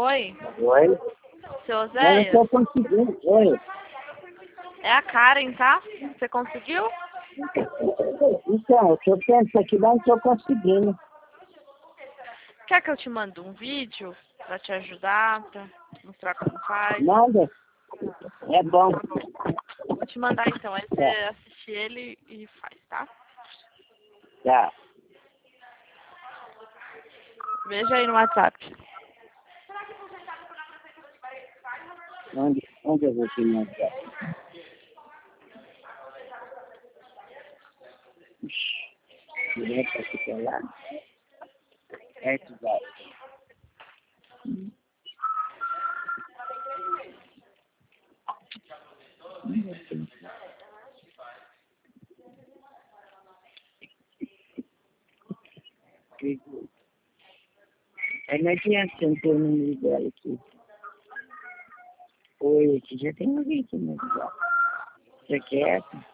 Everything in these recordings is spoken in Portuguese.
Oi, Oi? seu Eu não Zéia? tô conseguindo. Oi? É a Karen, tá? Você conseguiu? Então, eu tô tentando aqui, mas não tô conseguindo. Quer que eu te mande um vídeo pra te ajudar, pra mostrar como faz? Manda. É bom. Tá bom. Vou te mandar então, aí você Tá. assiste ele e faz, tá? Tá. Veja aí no WhatsApp. Onde eu vou te mandar? Direto aqui pra lá. Certo, vai. Aí não adianta você não ter o número dela aqui. Oi, aqui já tem alguém aqui no WhatsApp. Você quer essa?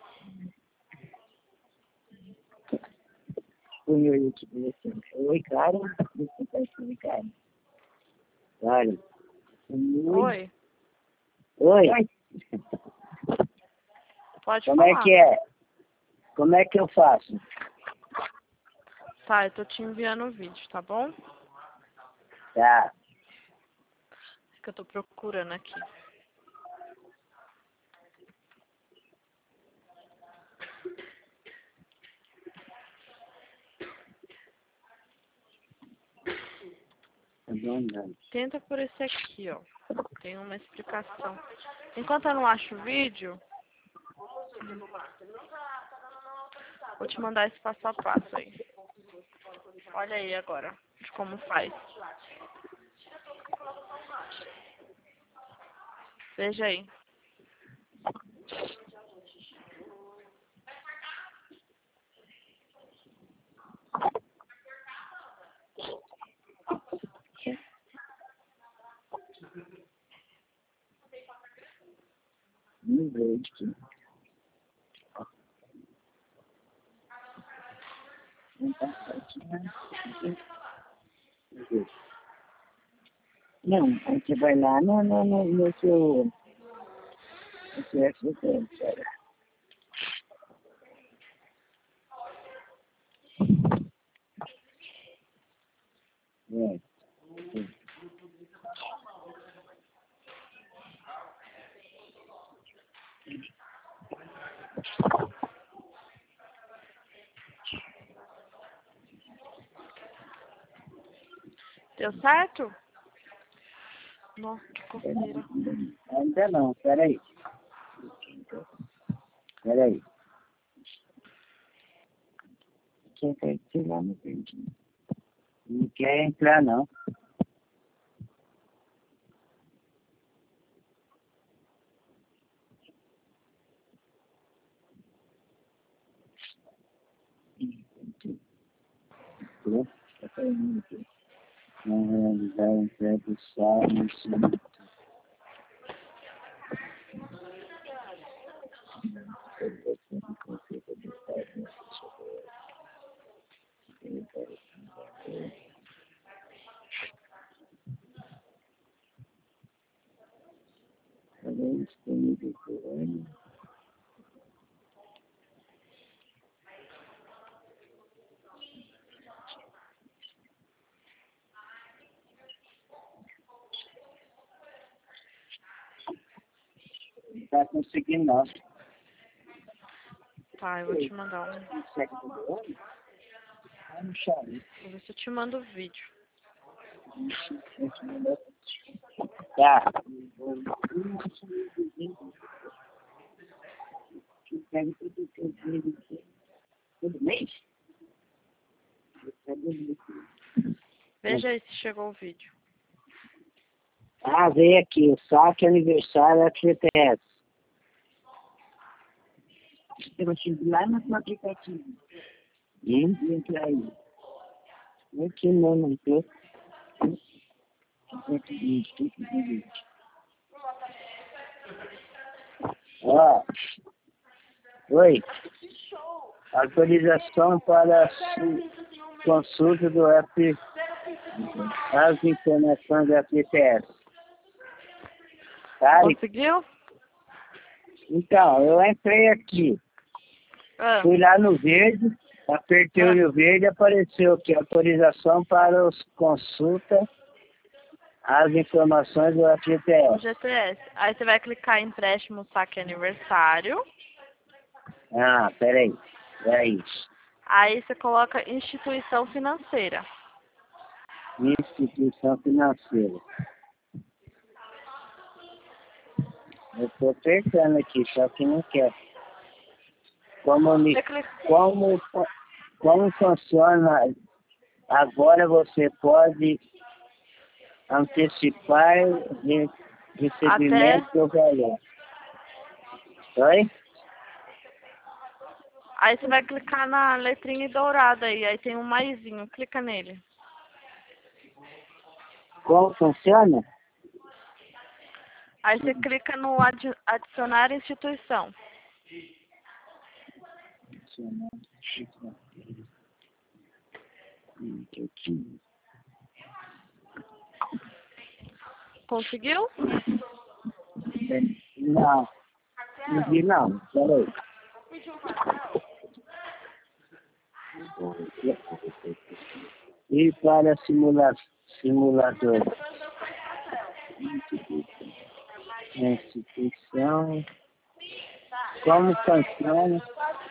Põe oi aqui pra você. Oi, cara. Você tá aqui, cara. Olha. Oi. Oi, Oi. pode Como é falar. que é? Como é que eu faço? Tá, eu tô te enviando o vídeo, tá bom? Tá. É que eu tô procurando aqui. Tá bom, não. Tenta por esse aqui, ó. Tem uma explicação. Enquanto eu não acho o vídeo, vou te mandar esse passo a passo aí. Olha aí agora, de como faz. Veja aí. Não vejo aqui. Não tá aqui, né? Não, você vai lá no seu... No seu FCT, cara. É. Deu certo? Nossa, que coceira. Ainda não, peraí. Peraí. Quem quer tirar no vídeo? Não quer entrar, não. Não realizar a entrega do sal no cimento. Falei disponível por ano. Não tá conseguindo, não. Tá, eu vou te mandar um. Vai no chão. Vou ver se eu te mando o vídeo. Tá. Pega todo mês? Veja aí se chegou o vídeo. Ah, veio aqui. Saque aniversário FGTS. Eu tive lá no aplicativo. Entra aí. Aqui não tô. Ó. Oi. Autorização para consulta do As informações da FGTS. Tá? Conseguiu? Então, eu entrei aqui. Ah, Fui lá no verde, apertei o verde, apareceu aqui autorização para os consulta as informações do o FGTS. GTS. Aí você vai clicar em empréstimo saque aniversário. Ah, peraí. É isso. Aí você coloca instituição financeira. Instituição financeira. Eu estou apertando aqui, só que não quer. Você clica... Como funciona? Agora você pode antecipar recebimento do valor. Oi? Aí você vai clicar na letrinha dourada aí tem um maisinho, clica nele. Como funciona? Aí você clica no adicionar instituição. Conseguiu? Não, não vi não. Peraí. E para simulador. Instituição. Como funciona?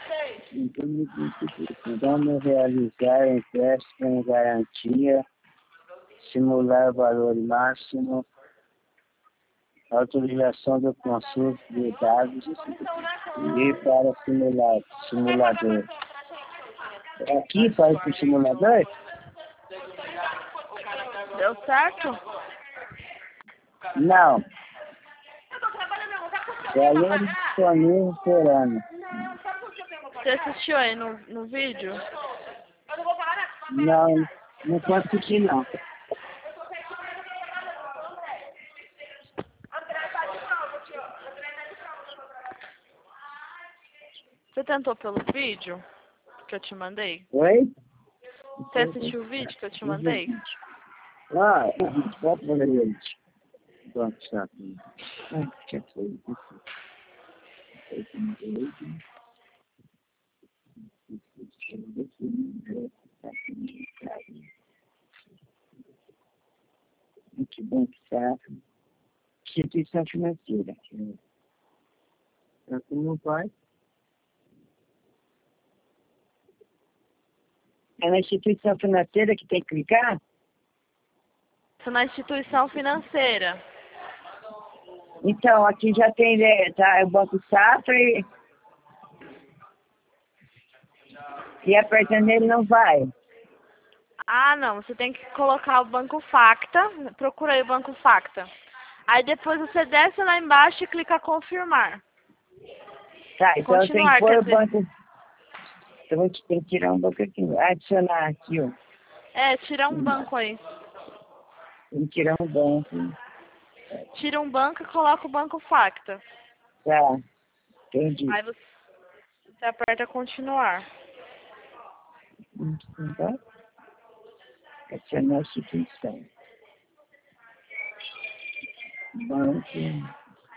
Vamos realizar empréstimo com garantia, simular valor máximo, autorização do consulta de dados e para simulador. Aqui faz o simulador? Deu certo? Não. Valor disponível por ano. Você assistiu aí no vídeo? Não, não consegui não. Você tentou pelo vídeo que eu te mandei? Oi? Você assistiu o vídeo que eu te mandei? Ah, pode fazer isso. Pronto, chato. Que foi isso? Que bom que está. Instituição financeira. Não vai. É na instituição financeira que tem que clicar? Isso na instituição financeira. Então, aqui já tem, né, tá, o Banco Safra e apertando nele não vai. Ah, não. Você tem que colocar o Banco Facta. Procura aí o Banco Facta. Aí depois você desce lá embaixo e clica confirmar. Tá, então tem que Continuar, pôr quer o dizer... banco. Então tem que tirar um banco aqui. Adicionar aqui, ó. Tira um banco aí. Tem que tirar um banco. Tira um banco e coloca o Banco Facta. Tá, entendi. Aí você aperta continuar. Tá? Adicionar a instituição. Banco.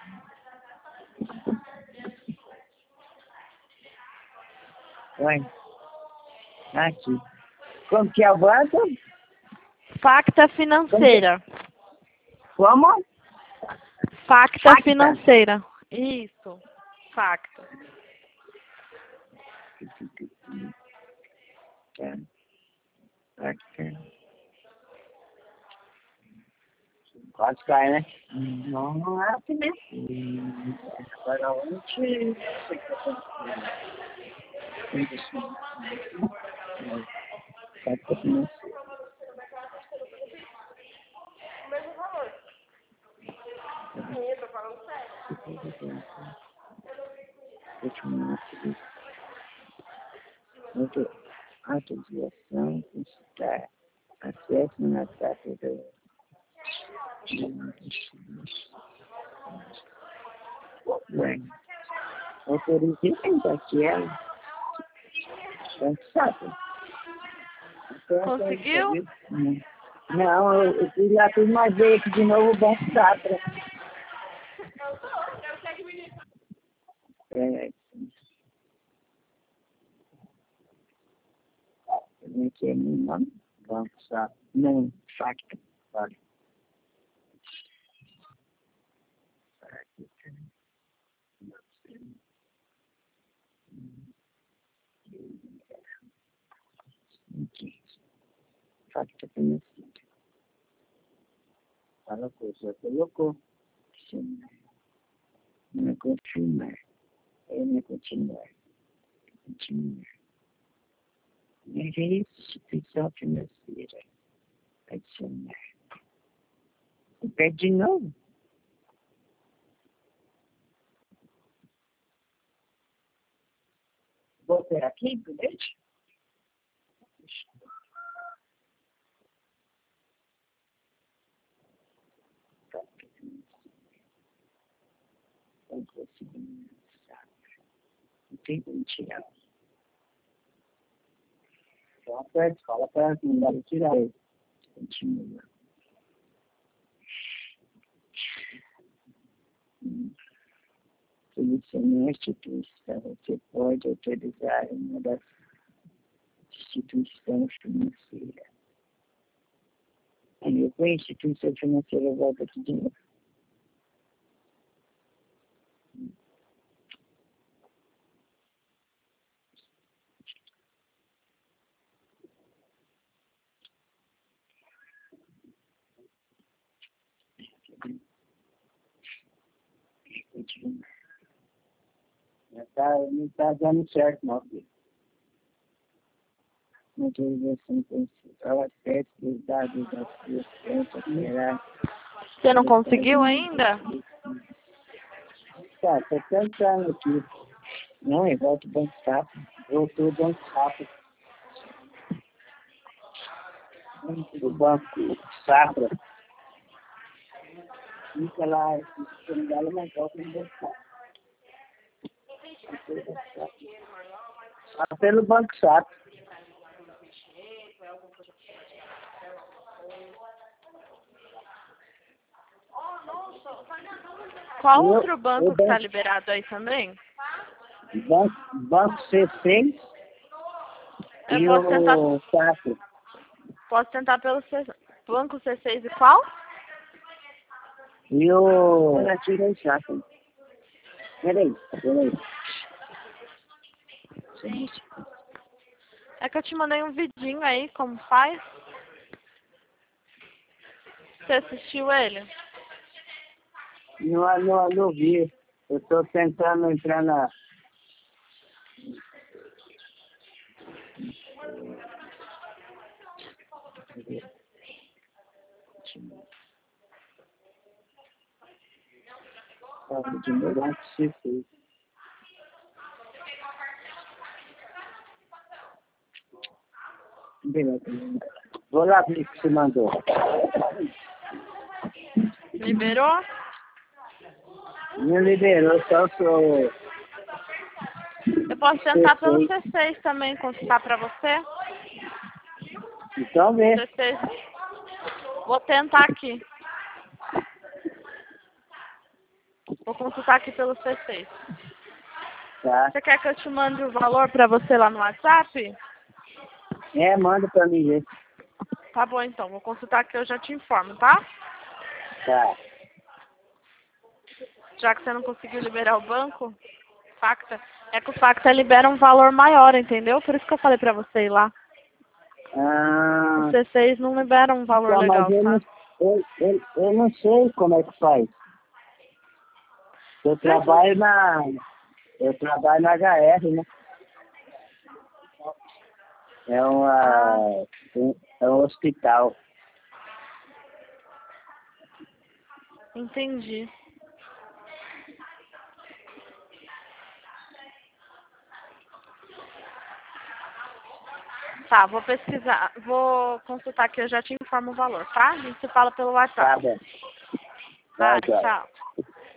Oi. Aqui. Como que é o banco? Facta financeira. Como? Facta financeira. Isso. Facta. Tá. Aqui. Quase cai, né? Não é assim mesmo. Agora onde... Autorização, consultar, acesso na taxa do... Bem, autorizei tentar que ela, tanto sabe. Conseguiu? Não, eu queria tudo, mas veio aqui de novo o Banco Safra. É, como é que é meu nome? Banco Safra. Não, Facta. Olha. Aqui. Facta conhecido. Fala coisa, colocou. Não confirmar. Eu não continuar. Continuar. Instituição financeira. Adicionar. Pede de novo. Vou ter aqui, bilhete? Não consegui. Não tem como tirar. Só fala para mandar eu tirar ele. Continua. Selecionar a instituição. Você pode autorizar uma das instituições financeiras. Aí eu com a instituição financeira eu volto aqui de novo. Não tá dando certo, não, filho. Autorização principal, acesso dos dados da sua conta operar. Você não conseguiu ainda? Tá, tô tentando aqui. Não, eu volto o Banco Safra. Voltou o Banco Safra. O Banco Safra. Fica lá, se não dá, mas volta no Banco Safra. Tá pelo Banco Safra. Qual outro banco que está liberado aí também? Banco C6 e Eu o Safra. posso tentar pelo banco C6 e qual? E o... Eu tirei o Safra. Peraí. É que eu te mandei um vidinho aí, como faz. Você assistiu ele? Não vi. Eu tô tentando entrar na... De novo, C6. Beleza. Vou lá ver o que você mandou. Liberou? Não liberou, só sou... Eu posso tentar pelo C6 também, consultar pra você. Então vê. C6. Vou tentar aqui. Vou consultar aqui pelo C6. Tá. Você quer que eu te mande o valor pra você lá no WhatsApp? É, manda pra mim ver. Tá bom então, vou consultar aqui, eu já te informo, tá? Tá. Já que você não conseguiu liberar o banco, Facta, é que o Facta libera um valor maior, entendeu? Por isso que eu falei pra você ir lá. Ah, O C6 não libera um valor então, legal, mas tá? eu não sei como é que faz. Eu trabalho na HR, né? É um hospital. Entendi. Tá, vou pesquisar, vou consultar aqui, eu já te informo o valor, tá? A gente se fala pelo Tá WhatsApp. bom. Tá, Vai, vai. tchau.